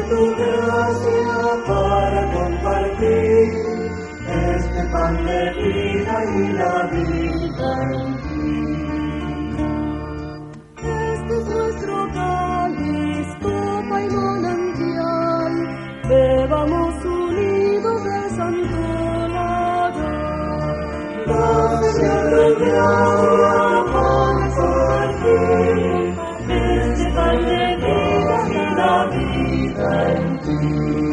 tu gracia para compartir este pan de vida y la vida en ti. Este es nuestro cáliz, copa y manantial, bebamos unidos del santo lagar. Gracias de gracia para compartir este pan de vida y la vida en ti.